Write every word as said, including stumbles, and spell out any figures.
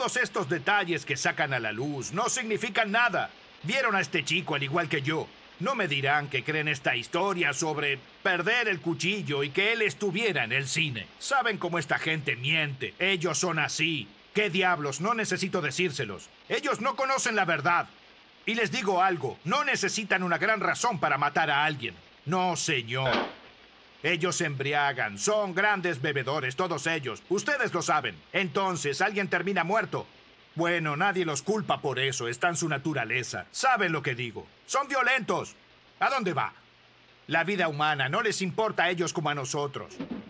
Todos estos detalles que sacan a la luz no significan nada. Vieron a este chico al igual que yo. No me dirán que creen esta historia sobre perder el cuchillo y que él estuviera en el cine. Saben cómo esta gente miente. Ellos son así. ¿Qué diablos? No necesito decírselos. Ellos no conocen la verdad. Y les digo algo, no necesitan una gran razón para matar a alguien. No, señor. Ellos se embriagan, son grandes bebedores, todos ellos. Ustedes lo saben. Entonces, alguien termina muerto. Bueno, nadie los culpa por eso, está en su naturaleza. Saben lo que digo. Son violentos. ¿A dónde va? La vida humana no les importa a ellos como a nosotros.